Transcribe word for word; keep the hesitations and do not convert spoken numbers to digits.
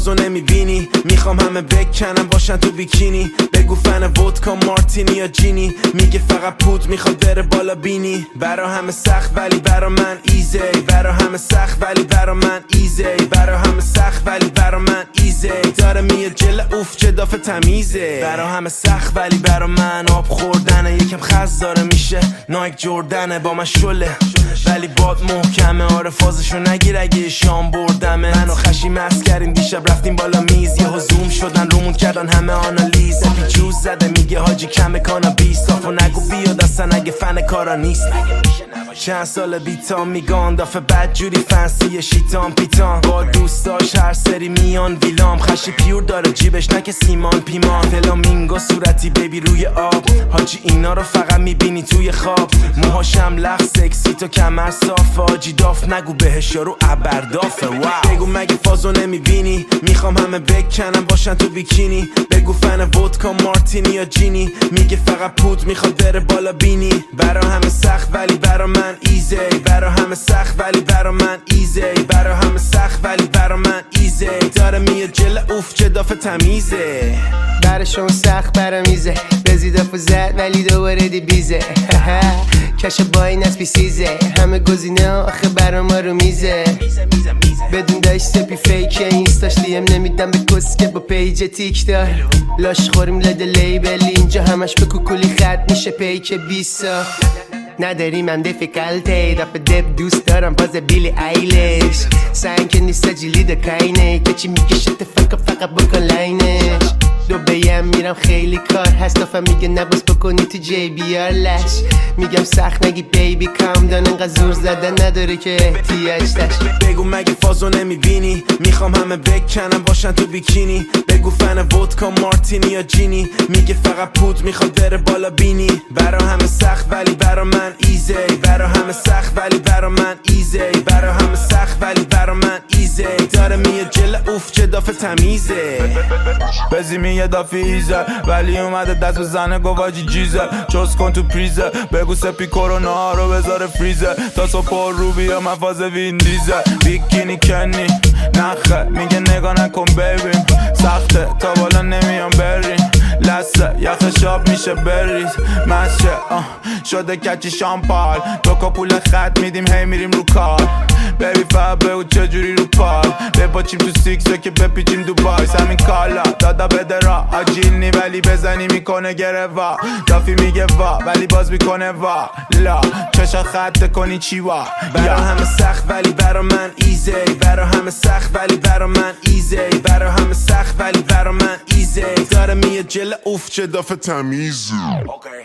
فازو نمیبینی، میخوام همه بکنم باشن تو بیکینی. بگو فن ودکا مارتینی یا جینی، میگه فقط پود میخواد بره بالا بینی. برا همه سخت ولی برا من ایزی، برا همه سخت ولی برا من ایزی، برا همه سخت ولی برا من ایزی. داره میاد جل اوف چه دافه تمیزه. برا همه سخت ولی برا من آب خوردنه، یکم خز داره میشه نایک جردنه با من شله ولی باد محکمه. آره فازشو نگیر اگه شام بردمه. منو خشی مست کردیم دیشب رفتیم بالا میز، یه زوم شدن رومون کردن همه آنالیز. اپی جوز زده میگه حاجی کم کانابیس، صافو نگو بیاد اصلا اگه فن کارا نیست. چند سال بیتام میگان دافه بد جوری فنسی شیطان پیتان. با دوستاش هر سری میان ویلام، خشی پیور داره جیبش نکه سیمان پیمان. فلامینگو صورتی بیبی روی آب، حاجی اینا رو فقط میبینی توی خواب. موهاشم لخ سکسی تو کمر صافه، حاجی داف نگو بهش یارو ابردافه. واو بگو مگه فازو نمیبینی، میخوام همه بکنم باشن تو بیکینی. بگو فن ودکا مارتینی یا جینی، میگه فقط پود میخواد بره بالا بینی. برا همه سخت ولی برا من ایزی، برا همه سخت ولی برا من ایزی، برا همه سخت ولی برا من ایزی. داره میاد جل اوف چه دافه تمیزه. براشون سخت برا میزه، بزید و زد ولی دوباره دی بیزه. کش با این از بیسیزه، همه گزینه ها آخه برا ما رو میزه. بدون داشت سپی فیکه، اینستاش دیم نمیدم به کسکه با پیج تیک دار. لاش خوریم لده لیبل اینجا همش به کوکولی خط میشه پیک بیسا. نداریم هم دیفیکالتی دافه دب دوست دارم باز بیلی ایلش. سنگ که نیست جیلی دکاینه، که چی میکشه تفکر فقط بکن لاینش. دو بیم میرم خیلی کار هست، دافه میگه نبوس بکنی تو جی بیار لش. میگم سخت نگی بیبی کام دان، انقدر زور زدن نداره که احتیاج داشت. بگو مگه فازو نمیبینی، میخوام همه بکنم باشن تو بیکینی. بگو فن ودکا مارتینی یا جینی، میگه فقط پود میخواد بره بالا بینی. برا همه سخت ولی برا من ایزی، برا همه سخت ولی برا من ایزی، برا همه سخت ولی برا من ایزی. داره میاد جل اوف چه دافه تمیزه. بزی میگه دافه ایزه ولی اومده دست بزنه گواجی جیزه. چوز کن تو پریزه، بگو سپی کرونا رو بذاره فریزه. تا صبح رو بیا من فاز وین دیزه. بیکینی کنی نخه میگه نگاه نکن ببین، سخته تا بالا نمیام بریم. لسه یخ شاب میشه بریز مشه شده کچی شامپال. تو که پول خط میدیم هی میریم رو کار. بیبی فقط بگو چجوری رو پال، بپاچیم تو سیکسه که بپیچیم دوبای. همین کالا دادا بده را آجیل نی ولی بزنی میکنه گره وا. دافی میگه وا ولی باز میکنه وا لا. چشا خط کنی چی وا. برا همه سخت ولی برا من ایزی، برا همه سخت ولی برا من ایزی، برا همه سخت ولی برا من ایزی. داره میاد جل اوف چه دافه تمیزه.